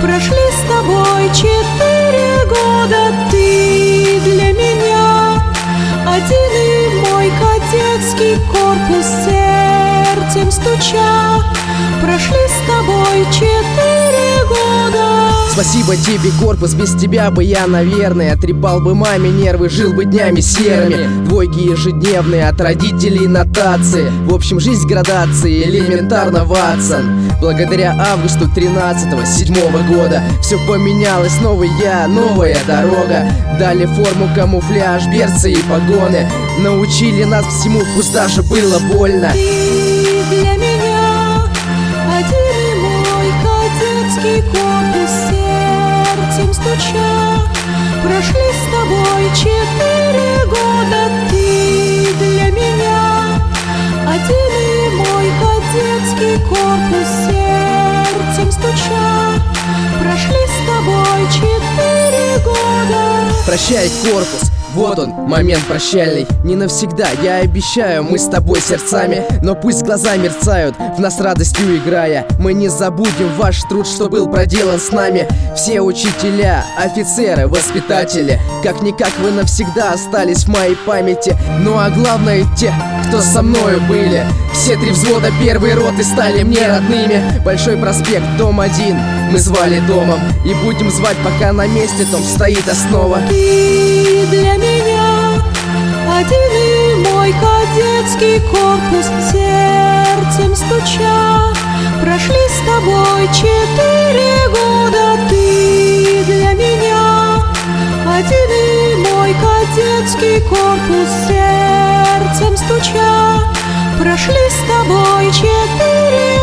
Прошли с тобой 4 года, ты для меня один, и мой кадетский корпус, сердцем стуча. Прошли с тобой 4 года. Спасибо тебе, корпус, без тебя бы я, наверное, трепал бы маме нервы, жил бы днями серыми. Двойки ежедневные от родителей, нотации. В общем, жизнь градации, элементарно, Ватсон. Благодаря августу 13-го, 7-го года все поменялось, новый я, новая дорога. Дали форму, камуфляж, берцы и погоны. Научили нас всему, пусть даже было больно. Ты для меня один, и мой кадетский корпус, сердцем стуча. Прошли с тобой 4 года, ты для меня один, и мой кадетский корпус, сердцем стуча. Прошли с тобой 4 года. Прощай, корпус, вот он, момент прощальный. Не навсегда, я обещаю, мы с тобой сердцами. Но пусть глаза мерцают, в нас радостью играя. Мы не забудем ваш труд, что был проделан с нами. Все учителя, офицеры, воспитатели, как-никак вы навсегда остались в моей памяти. Ну а главное, те, кто со мною были. Все 3 взвода первой роты стали мне родными. Большой проспект, дом 1, мы звали домом. И будем звать, пока на месте том стоит основа. Ты для меня один, и мой кадетский корпус, сердцем стуча. Прошли с тобой 4 года, ты для меня один, и мой кадетский корпус, сердцем стуча. Прошли с тобой 4